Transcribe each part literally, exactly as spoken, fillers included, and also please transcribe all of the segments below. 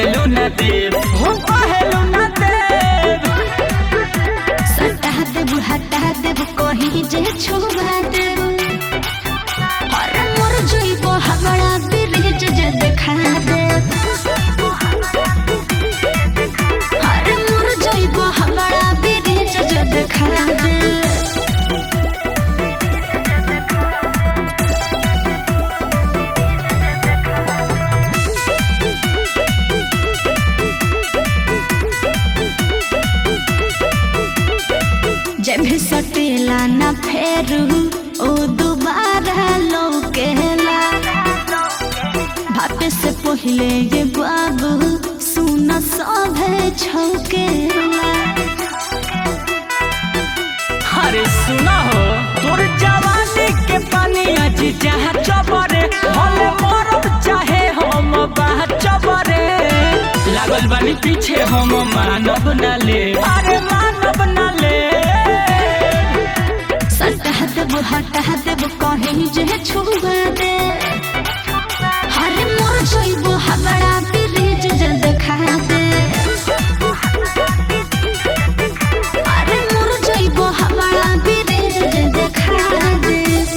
कहेलू न देव हो कहेलू न देव सटा देव हटा देव कहीं जे छुआ देव हर मोर जइबो हमरा ब्रिज जे देखा देव हर मोर जइबो हमरा ब्रिज जे देखा देव जब भी सटेला न फेरू ओ दोबारा लौकेला भापे से पहले ये बाबू सुन सभे छौकेला अरे सुना हो तोर जवानी के पानी आज जहाँ चबरे भले मरब चाहे हम बाह चबरे लागल बानी पीछे हम मानब न ले अरे मानब न ले सटा देव हटा देव कहीं जे छुआ दे हर मोर जइबो हमरा ब्रिज जे देखा दे अरे मोर जइबो हमरा ब्रिज जे देखा दे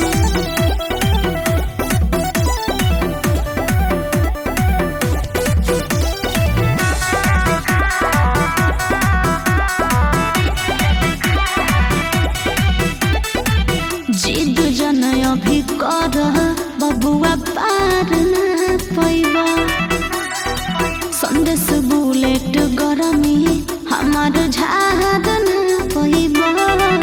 जिद जन अभी कर बबुआ पार न पैबा संदेश बुलेट गरमी हमार झाद न पैबा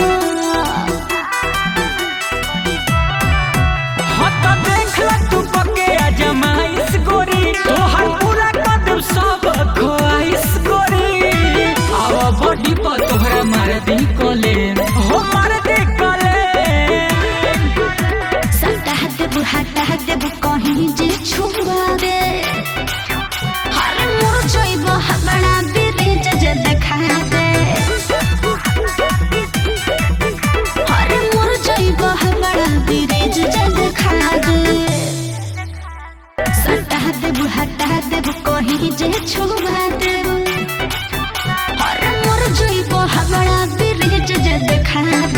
हत देख ल तू पके जमाइस गोरी तोहर पूरा कदम सब खोइस गोरी आव बॉडी पर तोहरा मार दी कोले हो मार दी कोले देव हटा देव कहीं जे छुआ दे हर मोर जइबो हमरा ब्रिज जे देखा दे हर मोर जइबो हमरा ब्रिज जे देखा दे सटा देव हटा देव कहीं जे छुआ दे हर मोर जइबो हमरा ब्रिज जे देखा दे।